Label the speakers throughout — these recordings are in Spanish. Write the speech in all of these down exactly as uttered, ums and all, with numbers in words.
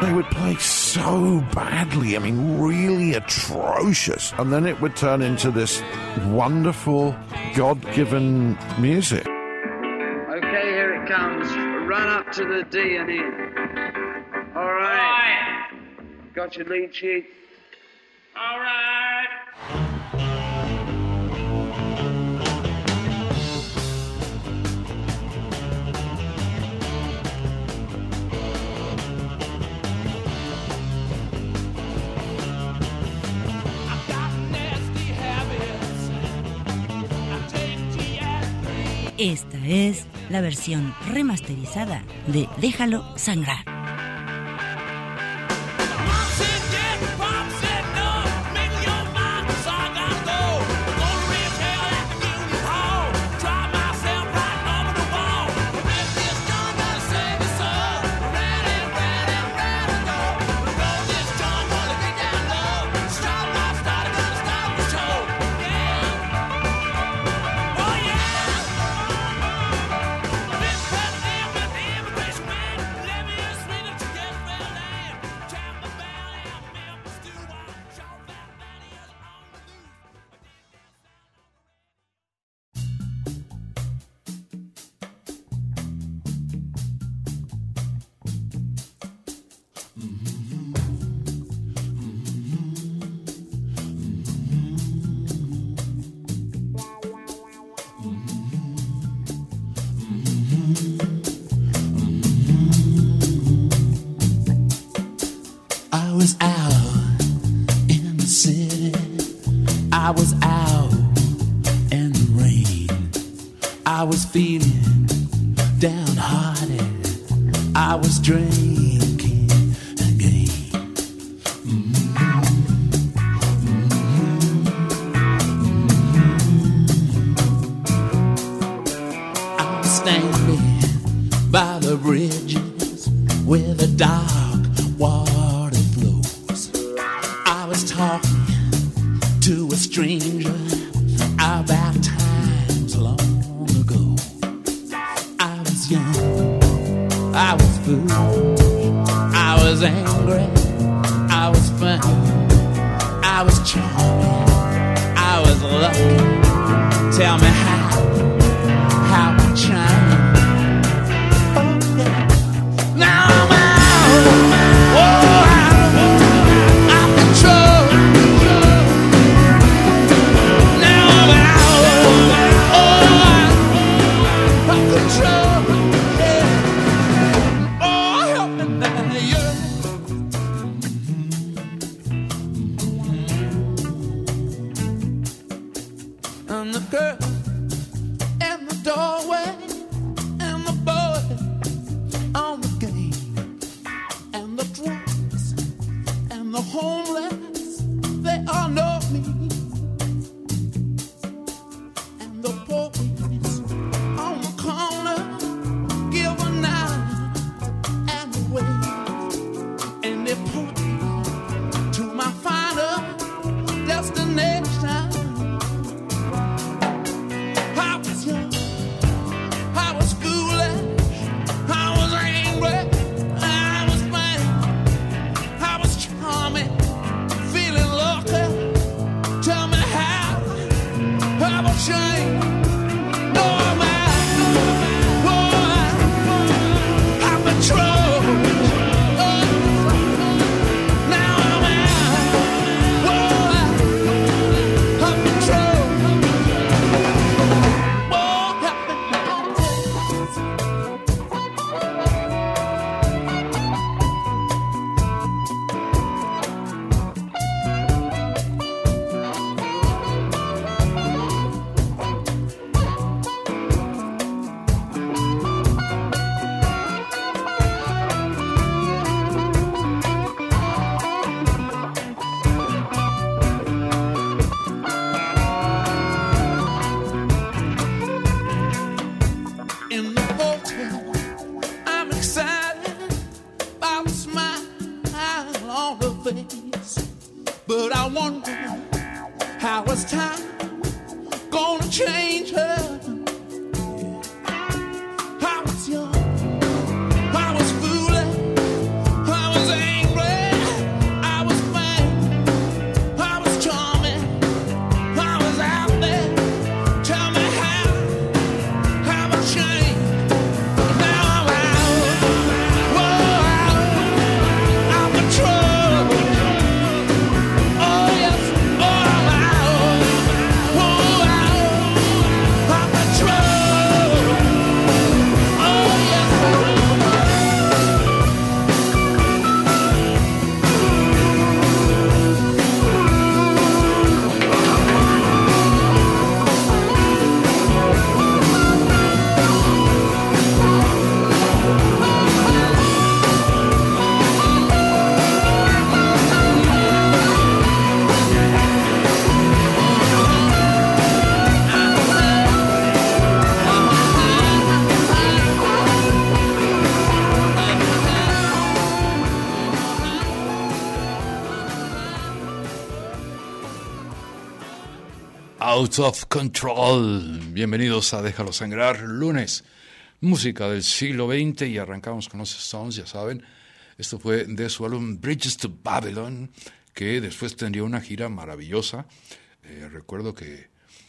Speaker 1: They would play so badly, I mean, really atrocious. And then it would turn into this wonderful, God-given music.
Speaker 2: Okay, here it comes. Run up to the D and in. All right. Got your lead sheet? All right.
Speaker 3: Esta es la versión remasterizada de Déjalo Sangrar.
Speaker 4: I was out in the city, I was out in the rain, I was feeling downhearted, I was drinking again. Mm-hmm. Mm-hmm. I was standing by the bridges where the dark water flows. I was talking to a stranger about times long ago. I was young, I was foolish, I was angry, I was funny, I was charming, I was lucky. Tell me how, how I changed. Oh yeah. Now I'm out. Oh, I'm control. Now I'm out. Oh, I'm control. Yeah. Oh, help me now, yeah. And the girl in the doorway, and the boy on the game, and the drunks and the homeless, they all know me. And the police on the corner give a nine and a wave, and they put me to my final destination. I was young, I was foolish, I was angry, I was mad, I was charming, feeling lucky. Tell me how I will change. No, I'm out. Oh, I'm in trouble. Oh, now I'm out. Oh, I'm in trouble. Oh, help me now. In the hotel, I'm excited by the smile on her face, but I wonder how is time gonna change her. I was young, I was foolish, I was angry.
Speaker 5: Out of Control. Bienvenidos a Déjalo Sangrar, lunes, música del siglo veinte, y arrancamos con los Stones, ya saben. Esto fue de su álbum Bridges to Babylon, que después tendría una gira maravillosa. Eh, recuerdo que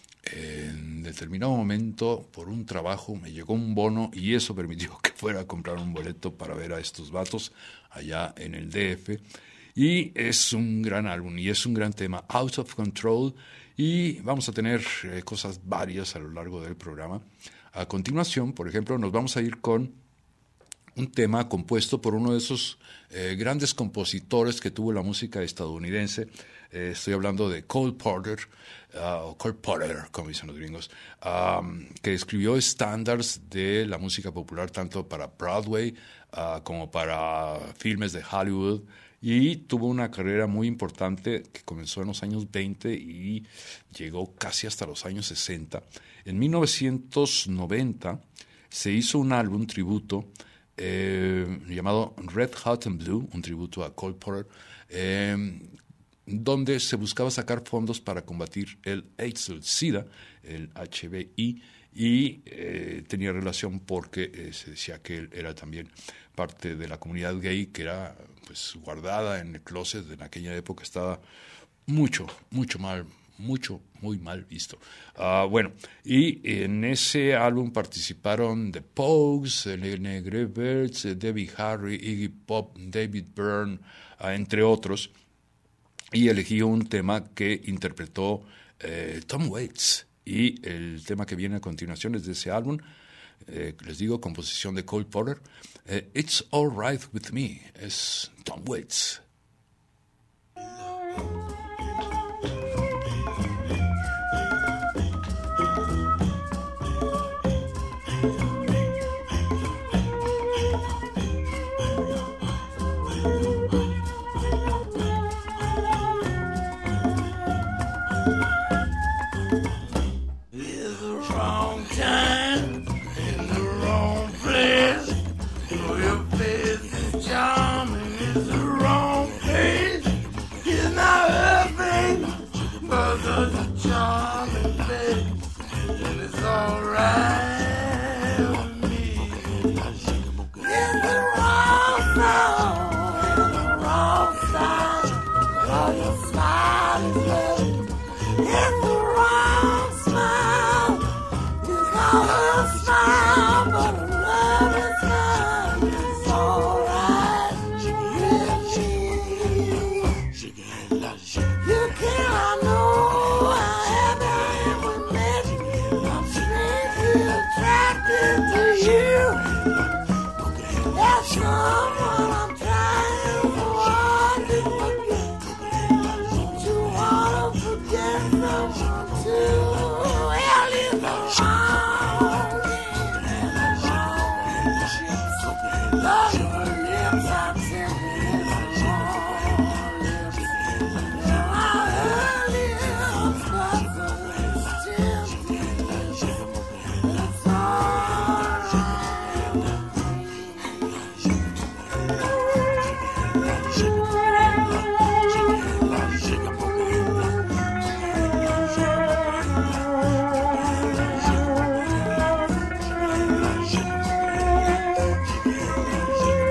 Speaker 5: en determinado momento, por un trabajo, me llegó un bono y eso permitió que fuera a comprar un boleto para ver a estos vatos allá en el D F. Y es un gran álbum y es un gran tema, Out of Control, y vamos a tener eh, cosas varias a lo largo del programa. A continuación, por ejemplo, nos vamos a ir con un tema compuesto por uno de esos eh, grandes compositores que tuvo la música estadounidense. Eh, estoy hablando de Cole Porter, uh, o Cole Porter, como dicen los gringos, um, que escribió estándares de la música popular tanto para Broadway uh, como para filmes de Hollywood, y tuvo una carrera muy importante que comenzó en los años veinte y llegó casi hasta los años sesenta. En mil novecientos noventa se hizo un álbum tributo eh, llamado Red Hot and Blue, un tributo a Cole Porter, eh, donde se buscaba sacar fondos para combatir el AIDS, el SIDA, el H I V, y eh, tenía relación porque eh, se decía que él era también parte de la comunidad gay, que era pues guardada en el closet. En aquella época estaba mucho, mucho mal, mucho, muy mal visto. Uh, bueno, y en ese álbum participaron The Pogues, The Negre Birds, Debbie Harry, Iggy Pop, David Byrne, uh, entre otros. Y elegí un tema que interpretó eh, Tom Waits. Y el tema que viene a continuación es de ese álbum, eh, les digo, composición de Cole Porter. Eh, It's All Right With Me, es Tom Waits.
Speaker 6: Shake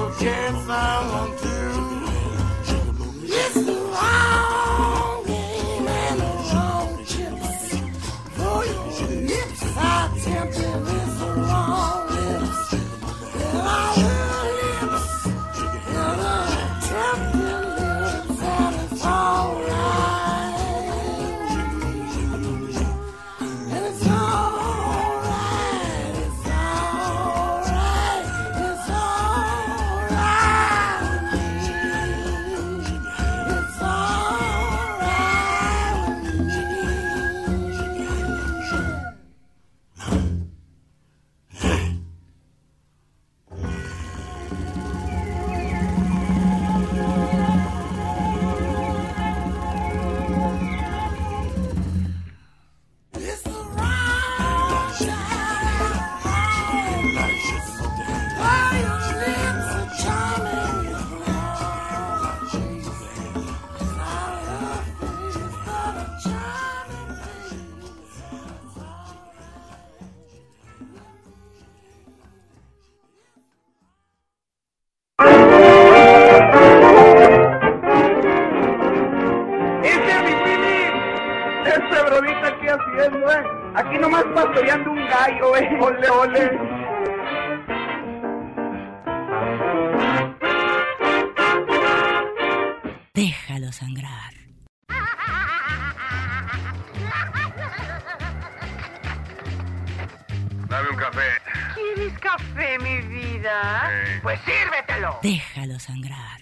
Speaker 4: no chance I want to. It's the wrong game and the wrong chips. For your lips are tempting, it's the wrong lips. And all your lips, and the tempting lips, and it's alright. And it's alright, it's alright, it's alright with me. It's alright with It's the wrong time. All your lips are charming. It's wrong. It's all your face, but a charming face. It's
Speaker 2: ¡Ese es mi Willy! ¡Ese brodita aquí haciendo, eh! Aquí nomás pastoreando un gallo, eh. ¡Ole, ole!
Speaker 3: Déjalo sangrar.
Speaker 6: Dame un café.
Speaker 7: ¿Quieres café, mi vida?
Speaker 6: Sí.
Speaker 7: Pues sírvetelo.
Speaker 3: Déjalo sangrar.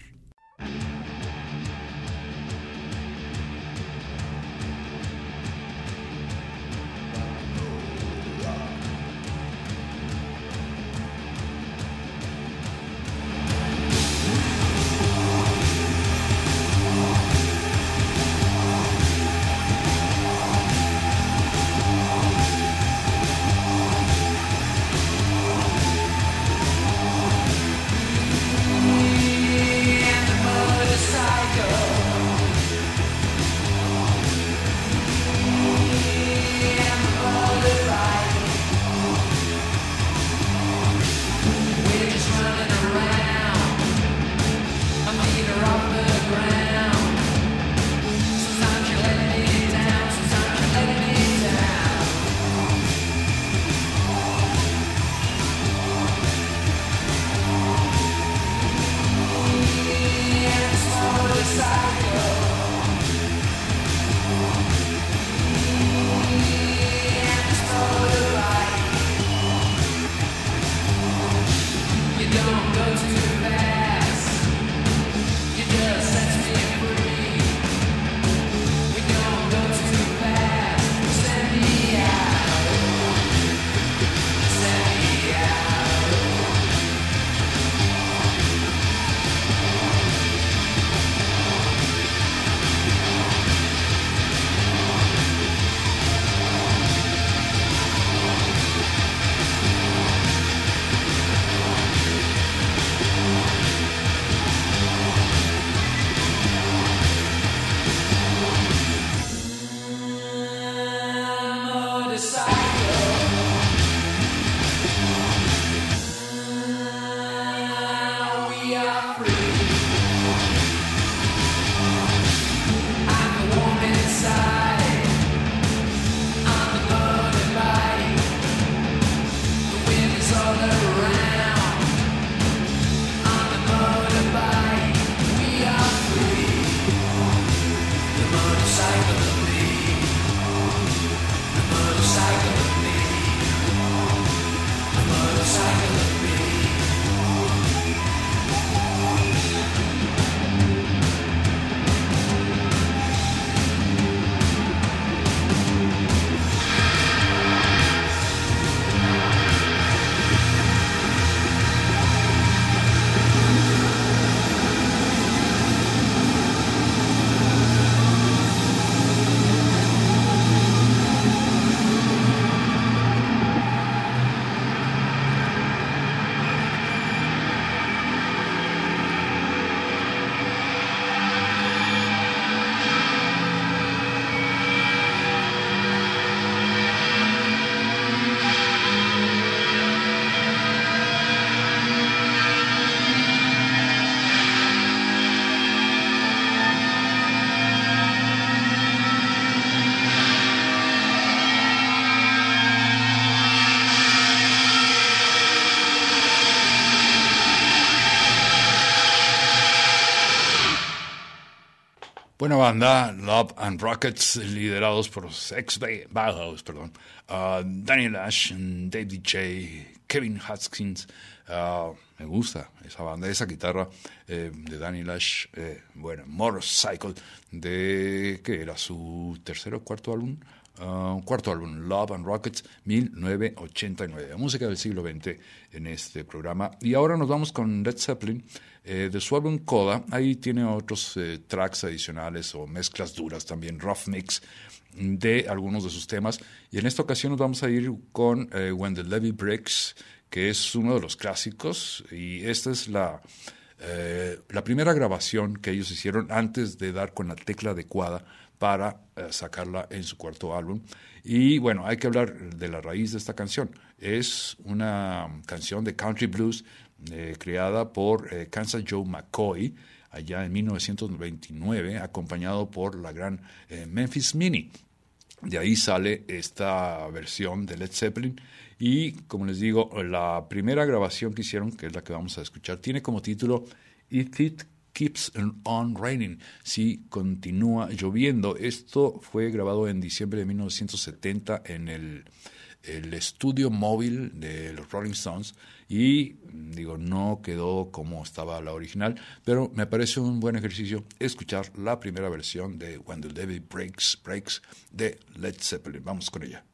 Speaker 5: Buena banda, Love and Rockets, liderados por los ex Bauhaus, perdón. Uh, Daniel Ash, Dave D J, Kevin Haskins. Uh, me gusta esa banda, esa guitarra eh, de Daniel Ash. Eh, bueno, Motorcycle, de que era su tercer o cuarto álbum. Uh, cuarto álbum, Love and Rockets, mil novecientos ochenta y nueve. Música del siglo veinte en este programa. Y ahora nos vamos con Led Zeppelin. Eh, de su álbum Coda, ahí tiene otros eh, tracks adicionales o mezclas duras también, rough mix de algunos de sus temas. Y en esta ocasión nos vamos a ir con eh, When the Levee Breaks, que es uno de los clásicos. Y esta es la, eh, la primera grabación que ellos hicieron antes de dar con la tecla adecuada para eh, sacarla en su cuarto álbum. Y bueno, hay que hablar de la raíz de esta canción. Es una canción de country blues eh, creada por eh, Kansas Joe McCoy allá en mil novecientos veintinueve, acompañado por la gran eh, Memphis Minnie. De ahí sale esta versión de Led Zeppelin y, como les digo, la primera grabación que hicieron, que es la que vamos a escuchar, tiene como título If It Keeps on Raining, si continúa lloviendo. Esto fue grabado en diciembre de mil novecientos setenta en el, el estudio móvil de los Rolling Stones y, digo, no quedó como estaba la original, pero me parece un buen ejercicio escuchar la primera versión de When the Levee Breaks, Breaks de Led Zeppelin. Vamos con ella.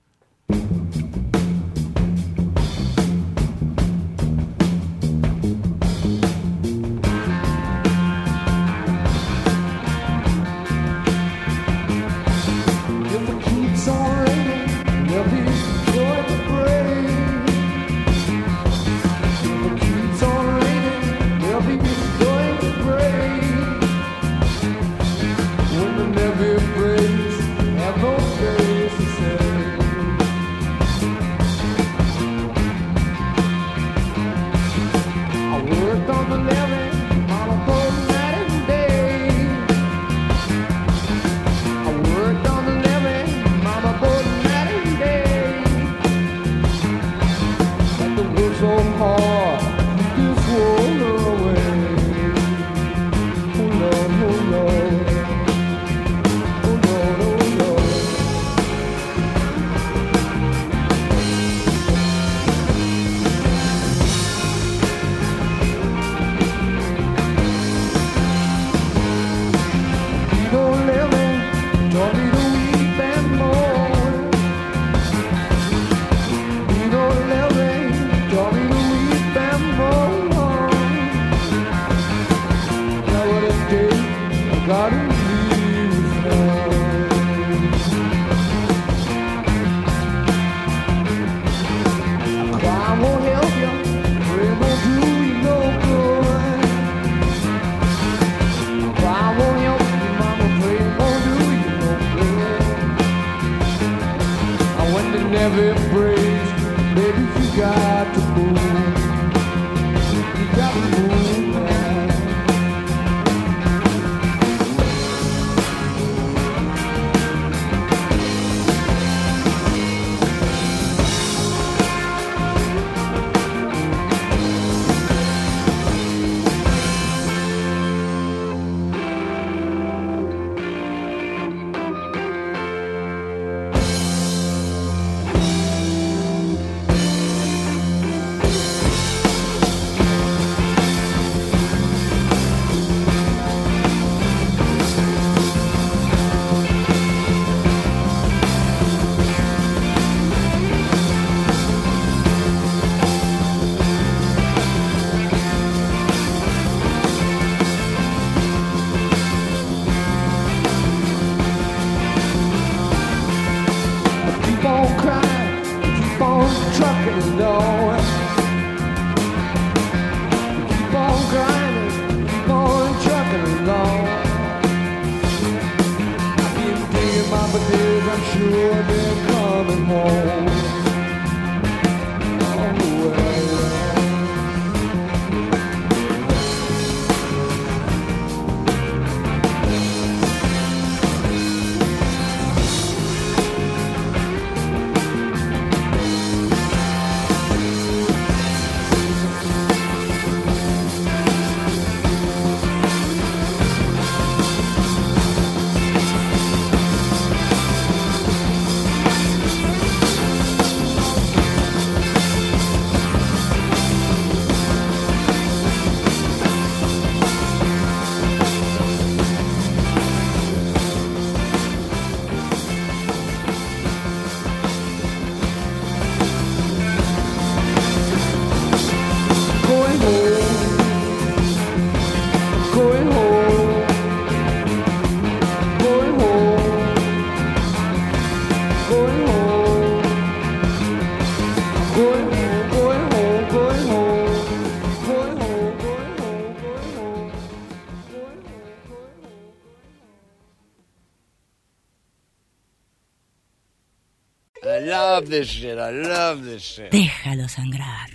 Speaker 6: I love this shit. I love this shit.
Speaker 3: Déjalo sangrar.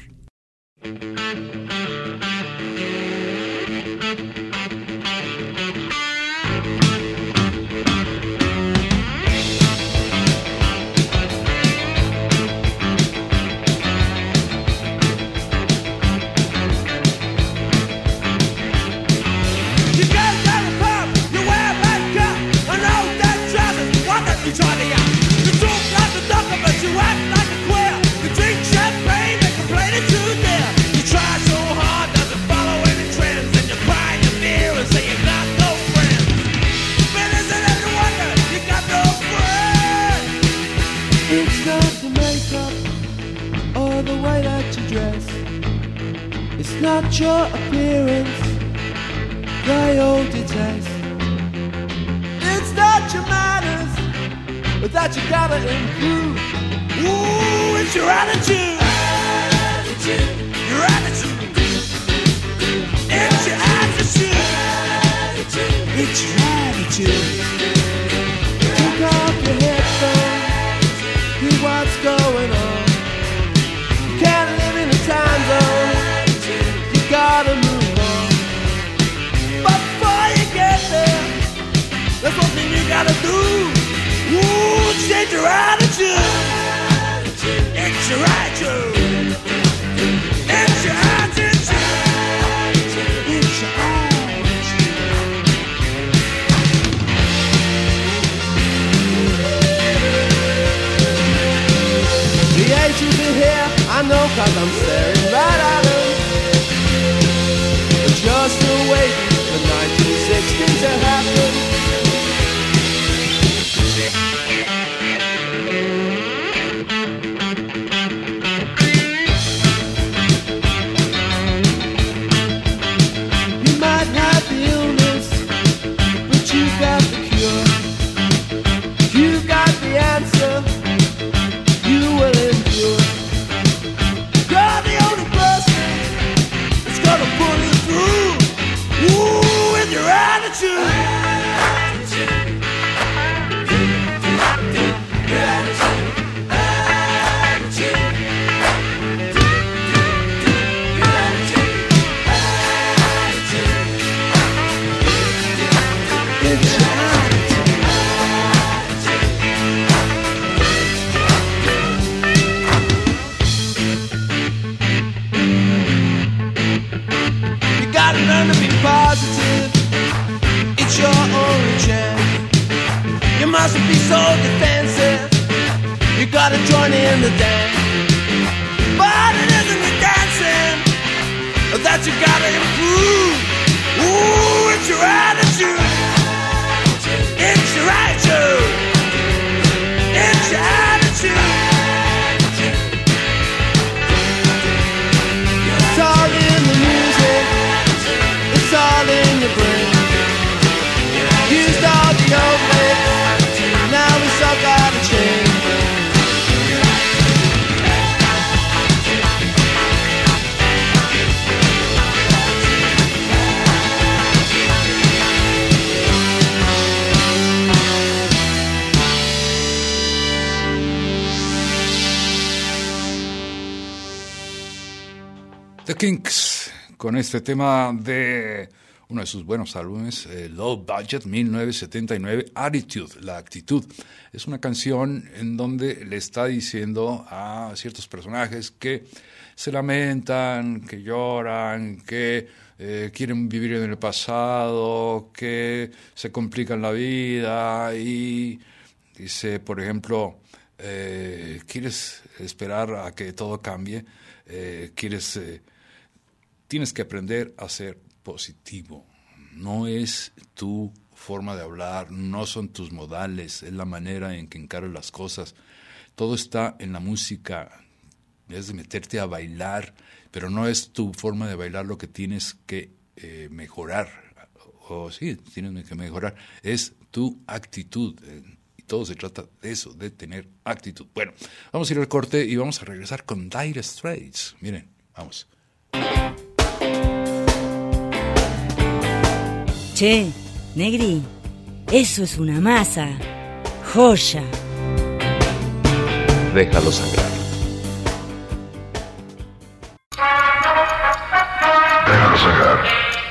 Speaker 4: It's not your appearance they all detest. It's not your manners, but that you gotta improve. Ooh, it's your attitude, attitude. Your attitude. It's your attitude, attitude. It's your attitude. Take off your headphones, hear what's going on. You can't live in a time zone. Gotta move on. But before you get there, there's one thing you gotta do. Ooh, change your attitude. It's your attitude. It's your attitude. It's your attitude. The age you've been here, I know 'cause I'm staring right at her. You're still waiting for nineteen sixty to happen. You might have the illness, but you got the cure. You got the answer, you will endure. You're the only person that's gonna pull you through. Ooh, with your attitude. Attitude. Your attitude. Attitude. Your attitude. Attitude. It's your You gotta learn to be positive. It's your only chance. You mustn't be so defensive. You gotta join in the dance. But it isn't the dancing that you gotta improve. Ooh, it's your attitude. It's your attitude. It's your attitude. It's all in the music. It's all in your brain. Used all the old ways. Now it's all gotta change.
Speaker 5: The Kinks, con este tema de uno de sus buenos álbumes, eh, Low Budget, mil novecientos setenta y nueve, Attitude, la actitud. Es una canción en donde le está diciendo a ciertos personajes que se lamentan, que lloran, que eh, quieren vivir en el pasado, que se complican la vida y dice, por ejemplo, eh, ¿quieres esperar a que todo cambie? Eh, ¿quieres... Eh, Tienes que aprender a ser positivo. No es tu forma de hablar, no son tus modales, es la manera en que encaras las cosas. Todo está en la música. Es de meterte a bailar, pero no es tu forma de bailar lo que tienes que eh, mejorar. O sí, tienes que mejorar. Es tu actitud. Y todo se trata de eso, de tener actitud. Bueno, vamos a ir al corte y vamos a regresar con Dire Straits. Miren, vamos.
Speaker 3: Che, Negri, eso es una masa. Joya.
Speaker 8: Déjalo Sangrar.
Speaker 9: Déjalo Sangrar.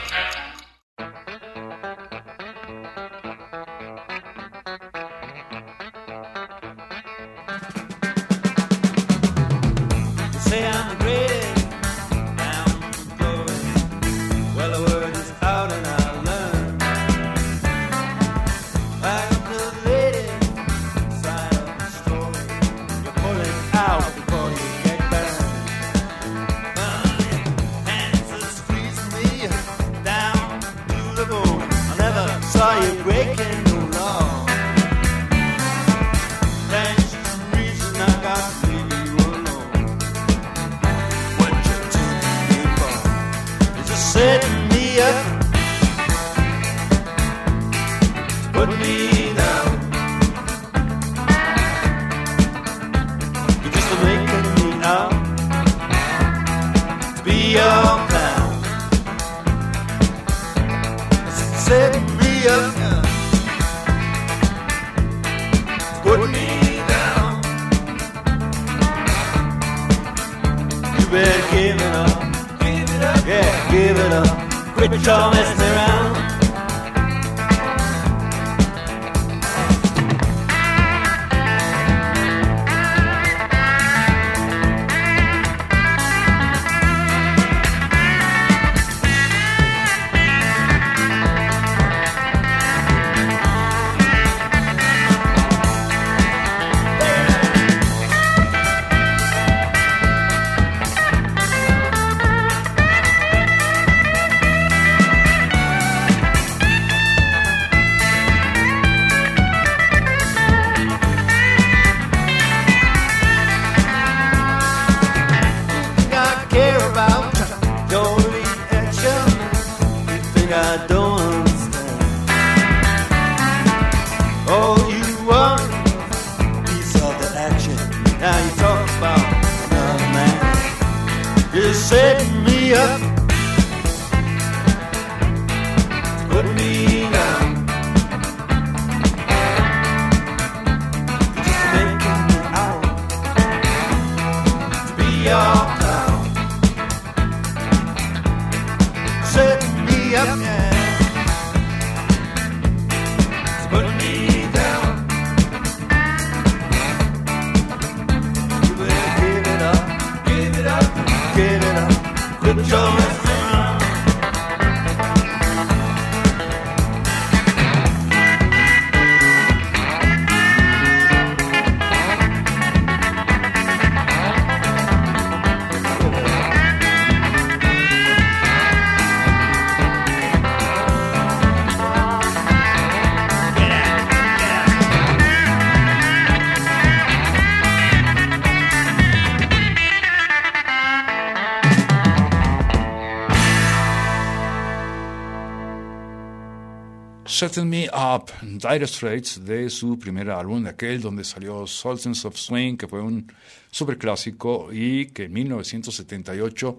Speaker 5: Settle Me Up, Dire Straits, de su primer álbum, de aquel donde salió Sultans of Swing, que fue un superclásico, y que en mil novecientos setenta y ocho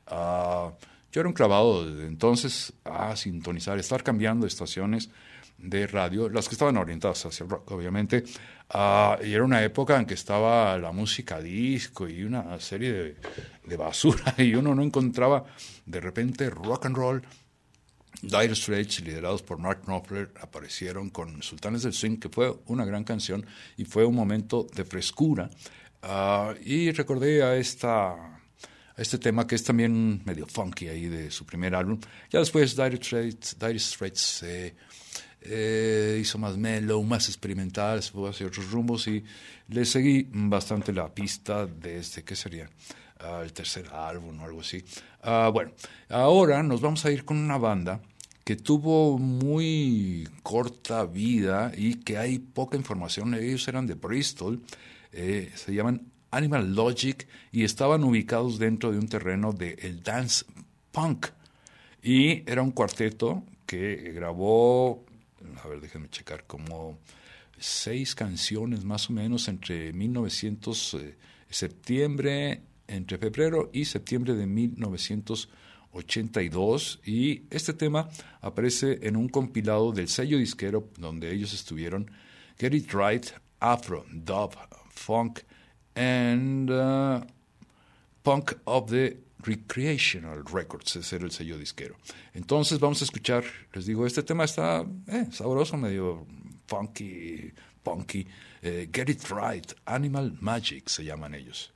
Speaker 5: uh, yo era un clavado desde entonces a sintonizar, estar cambiando estaciones de radio, las que estaban orientadas hacia el rock, obviamente, uh, y era una época en que estaba la música disco y una serie de, de basura, y uno no encontraba de repente rock and roll. Dire Straits, liderados por Mark Knopfler, aparecieron con Sultanes del Swing, que fue una gran canción y fue un momento de frescura. Uh, y recordé a, esta, a este tema que es también medio funky ahí de su primer álbum. Ya después Dire Straits, Dire Straits eh, eh, hizo más mellow, más experimental, se fue hacia otros rumbos y le seguí bastante la pista desde, ¿qué sería? Uh, el tercer álbum o algo así. Uh, bueno, ahora nos vamos a ir con una banda que tuvo muy corta vida y que hay poca información. Ellos eran de Bristol, eh, se llaman Animal Logic y estaban ubicados dentro de un terreno del dance punk. Y era un cuarteto que grabó, a ver, déjenme checar, como seis canciones más o menos entre mil novecientos eh, septiembre entre febrero y septiembre de mil novecientos ochenta y dos, y este tema aparece en un compilado del sello disquero donde ellos estuvieron, Get It Right, Afro, Dub, Funk and uh, Punk of the Recreational Records, ese era el sello disquero. Entonces vamos a escuchar, les digo, este tema está eh, sabroso, medio funky, punky, eh, Get It Right, Animal Magic se llaman ellos.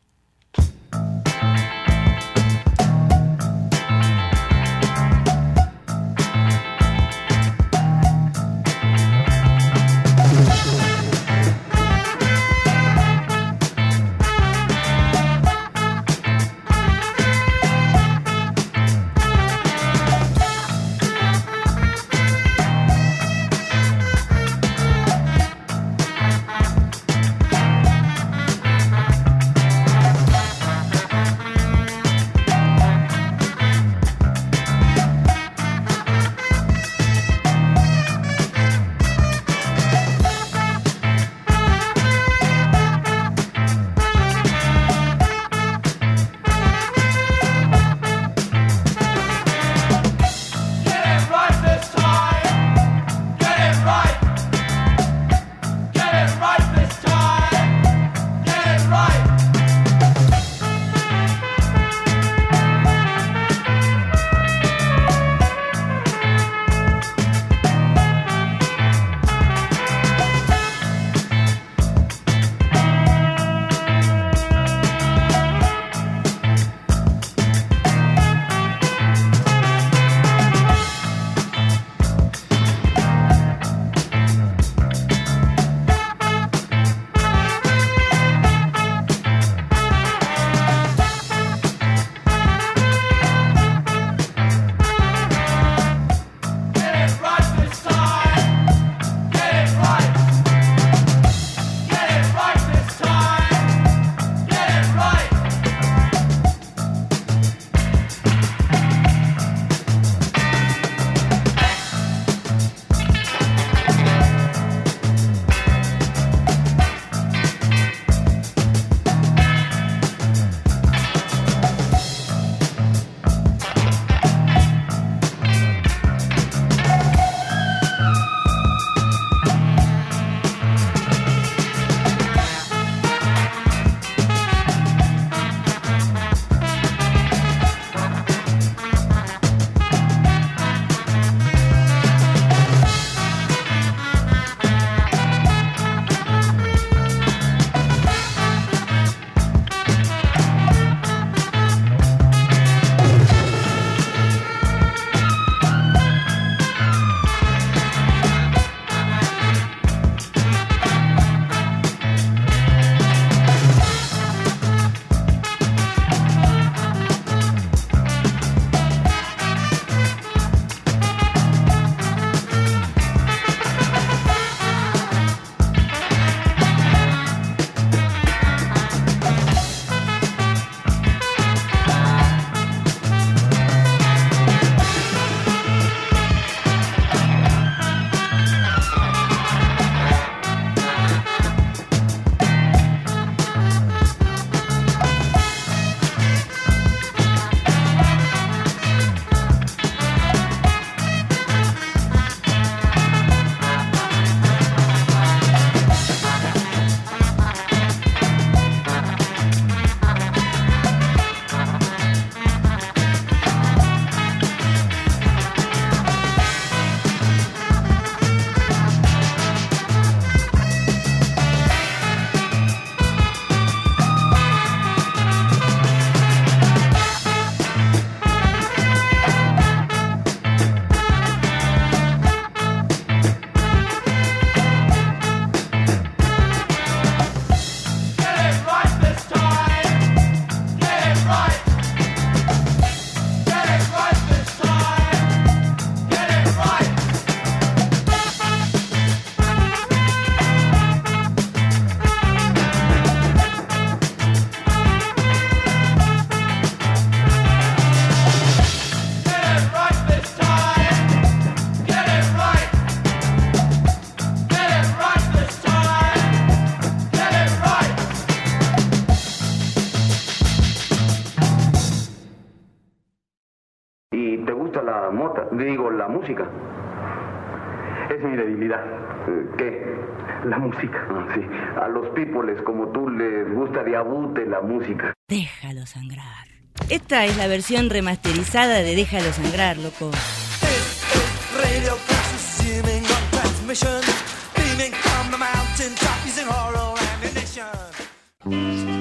Speaker 8: y te gusta la mota, digo, la música. Es mi debilidad.
Speaker 10: ¿Qué?
Speaker 8: La música.
Speaker 10: Ah, sí. A los pípoles como tú les gusta de abute la música.
Speaker 3: Déjalo sangrar. Esta es la versión remasterizada de Déjalo sangrar, loco.
Speaker 4: Radio consuming on transmission, beaming from the mountain top using horror ammunition.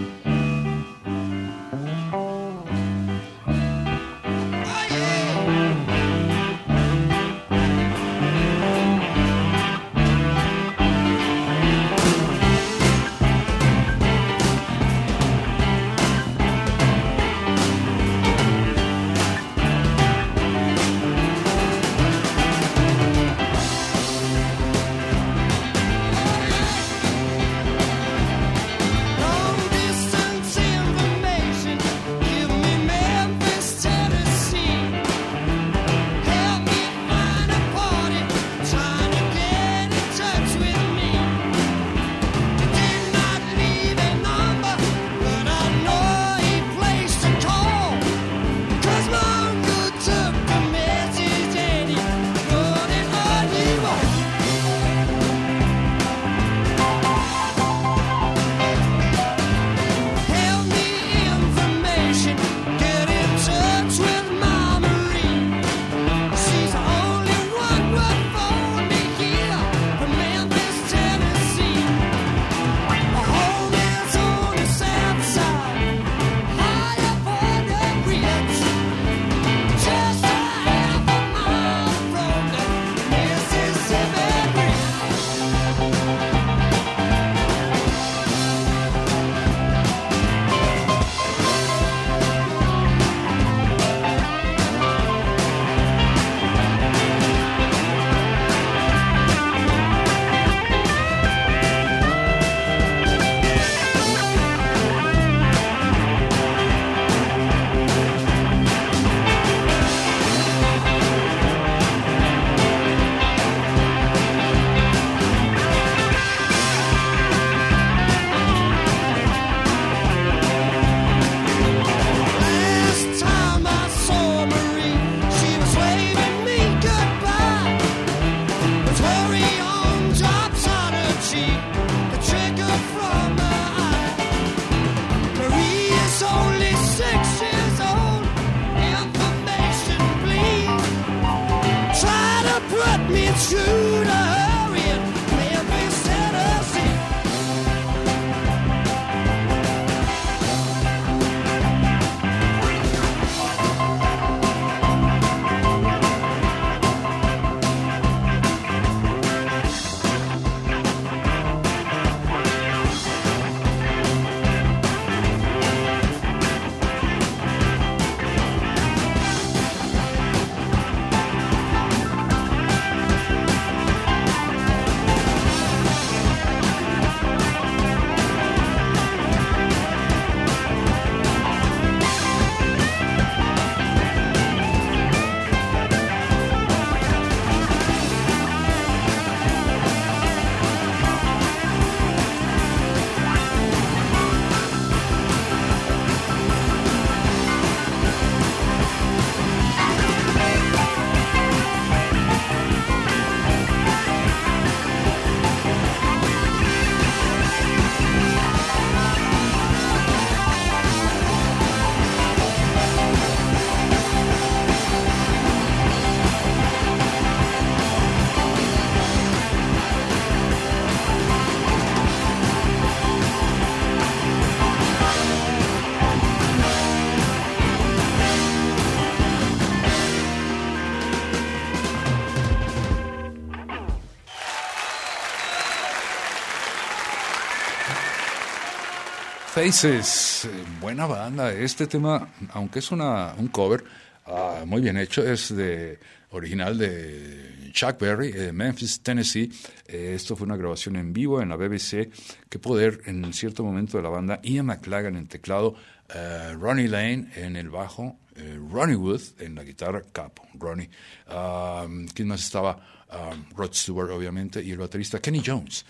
Speaker 5: Faces, buena banda. Este tema, aunque es una un cover uh, muy bien hecho, es de original de Chuck Berry, de Memphis, Tennessee. Eh, esto fue una grabación en vivo en la B B C. Qué poder en cierto momento de la banda. Ian McLagan en teclado, uh, Ronnie Lane en el bajo, uh, Ronnie Wood en la guitarra, capo, Ronnie. Um, ¿Quién más estaba? Um, Rod Stewart, obviamente, y el baterista Kenny Jones.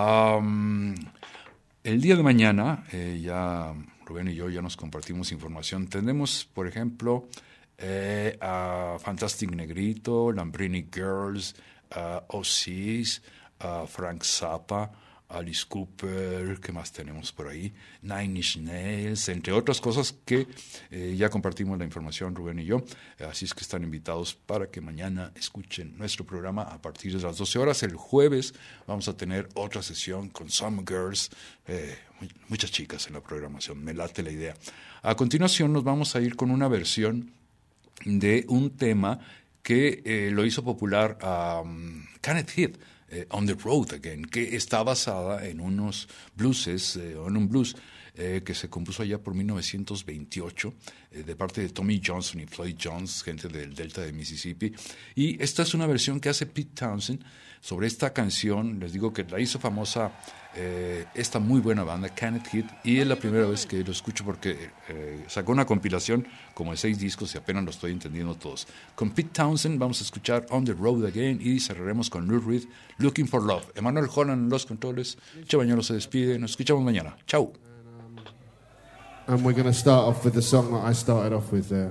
Speaker 5: Um, El día de mañana, eh, ya Rubén y yo ya nos compartimos información. Tenemos, por ejemplo, eh, a Fantastic Negrito, Lambrini Girls, uh, Oasis, uh, Frank Zappa, Alice Cooper, ¿qué más tenemos por ahí? Nine Inch Nails, entre otras cosas que eh, ya compartimos la información Rubén y yo, así es que están invitados para que mañana escuchen nuestro programa a partir de las doce horas. El jueves vamos a tener otra sesión con Some Girls, eh, muchas chicas en la programación, me late la idea. A continuación nos vamos a ir con una versión de un tema que eh, lo hizo popular a um, Kenneth Heath, Eh, On the Road Again, que está basada en unos blueses, eh, en un blues eh, que se compuso allá por mil novecientos veintiocho eh, de parte de Tommy Johnson y Floyd Jones, gente del Delta de Mississippi. Y esta es una versión que hace Pete Townshend sobre esta canción. Les digo que la hizo famosa eh, esta muy buena banda, Kenneth Heath, y es la primera vez que lo escucho porque eh, sacó una compilación como de seis discos y apenas lo estoy entendiendo todos. Con Pete Townshend vamos a escuchar On the Road Again y cerraremos con Lou Reed, Looking for Love. Emanuel Holland en los controles, Che Bañuelos se despide, nos escuchamos mañana. Chau.
Speaker 8: And we're going to start off with the song that I started off with there.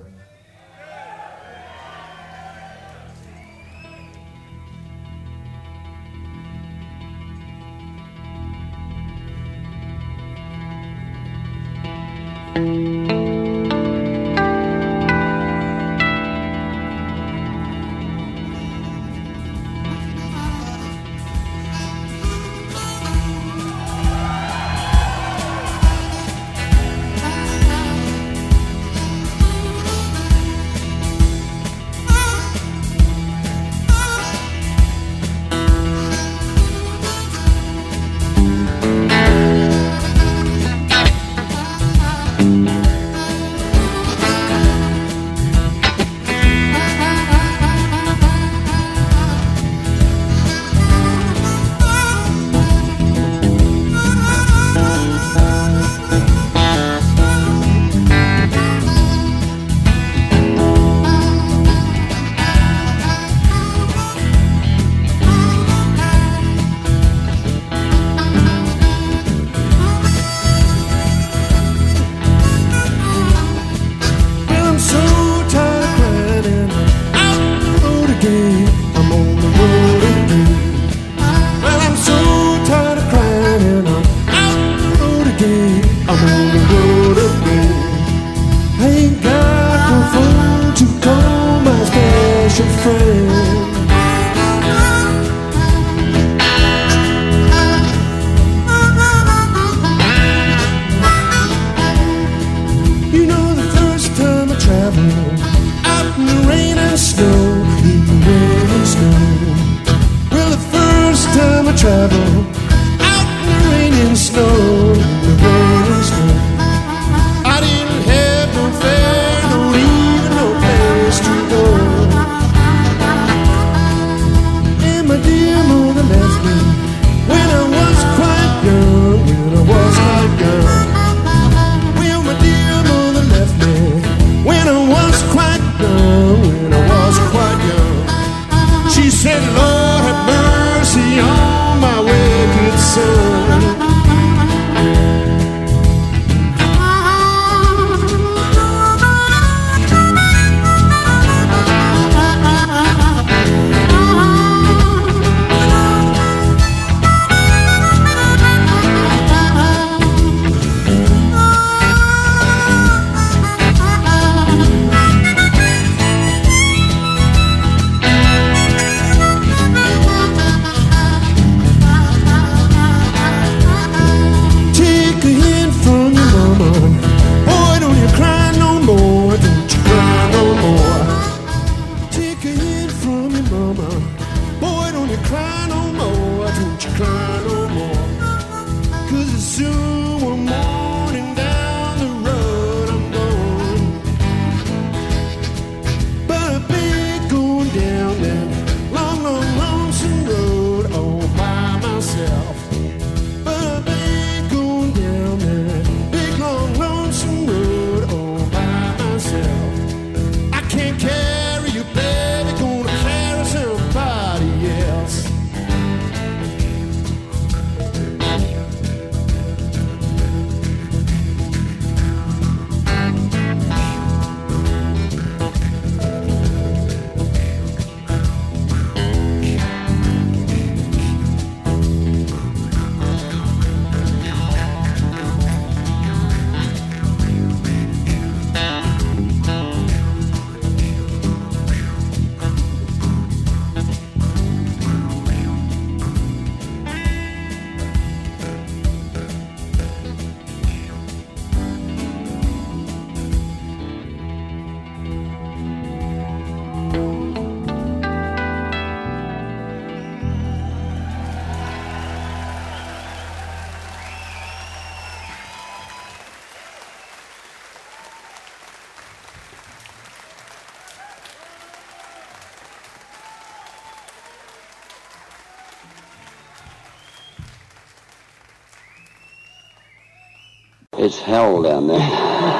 Speaker 11: It's hell down there.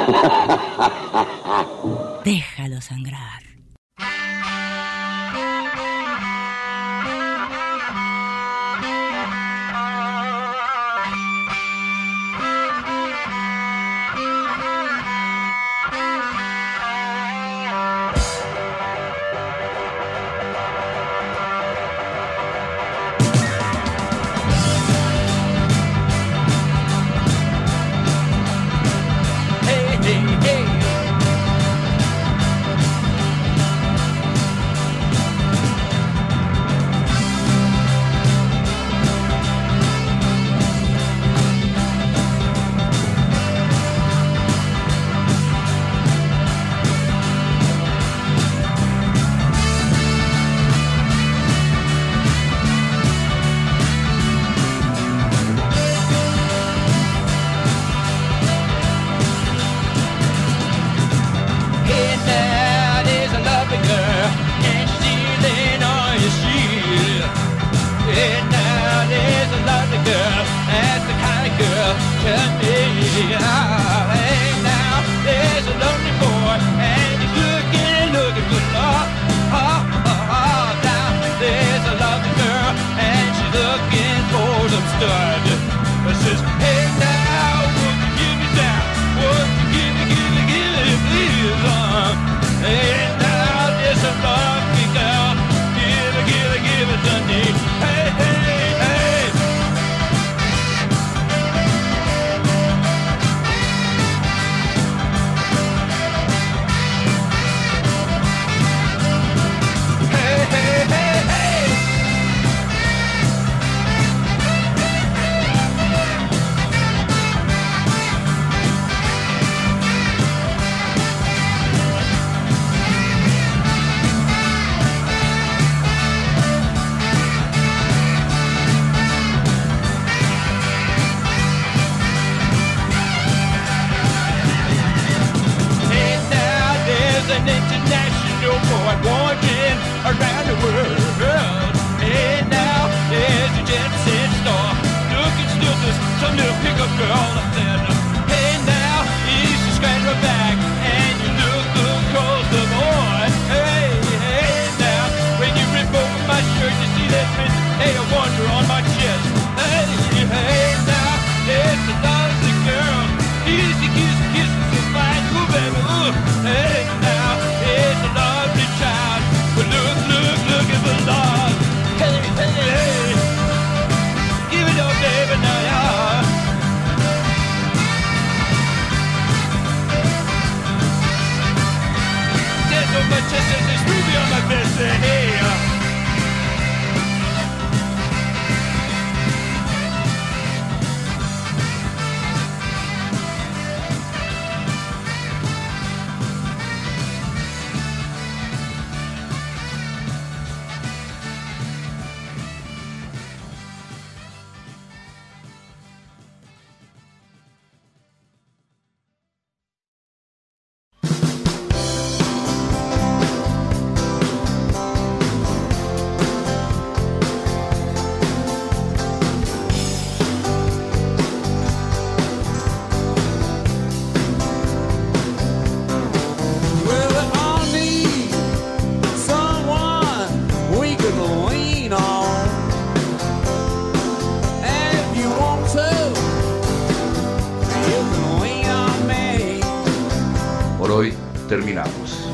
Speaker 3: Déjalo sangrar.
Speaker 5: Por hoy terminamos.